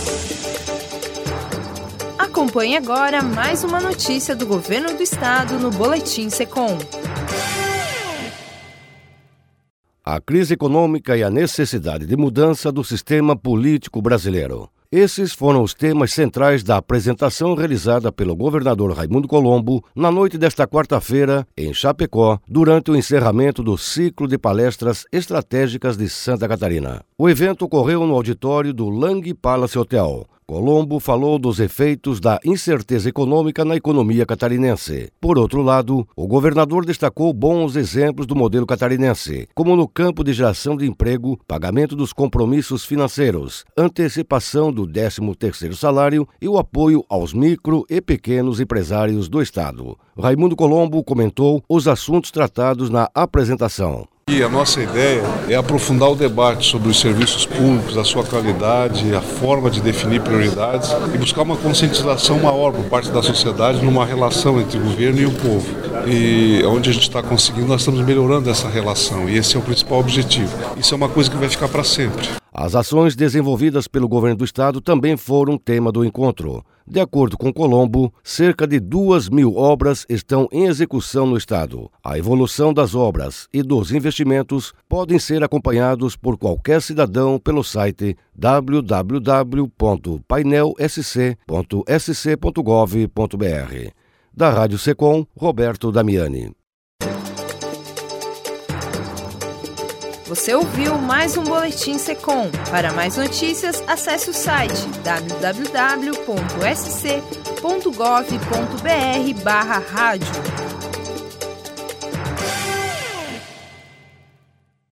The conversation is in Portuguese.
Acompanhe agora mais uma notícia do Governo do Estado no Boletim Secom. A crise econômica e a necessidade de mudança do sistema político brasileiro. Esses foram os temas centrais da apresentação realizada pelo governador Raimundo Colombo na noite desta quarta-feira, em Chapecó, durante o encerramento do ciclo de palestras estratégicas de Santa Catarina. O evento ocorreu no auditório do Lang Palace Hotel. Colombo falou dos efeitos da incerteza econômica na economia catarinense. Por outro lado, o governador destacou bons exemplos do modelo catarinense, como no campo de geração de emprego, pagamento dos compromissos financeiros, antecipação do 13º salário e o apoio aos micro e pequenos empresários do Estado. Raimundo Colombo comentou os assuntos tratados na apresentação. E a nossa ideia é aprofundar o debate sobre os serviços públicos, a sua qualidade, a forma de definir prioridades e buscar uma conscientização maior por parte da sociedade numa relação entre o governo e o povo. E onde a gente está conseguindo, nós estamos melhorando essa relação e esse é o principal objetivo. Isso é uma coisa que vai ficar para sempre. As ações desenvolvidas pelo governo do estado também foram tema do encontro. De acordo com Colombo, cerca de 2.000 obras estão em execução no estado. A evolução das obras e dos investimentos podem ser acompanhados por qualquer cidadão pelo site www.painelsc.sc.gov.br. Da Rádio Secom, Roberto Damiani. Você ouviu mais um Boletim Secom. Para mais notícias, acesse o site www.sc.gov.br/rádio.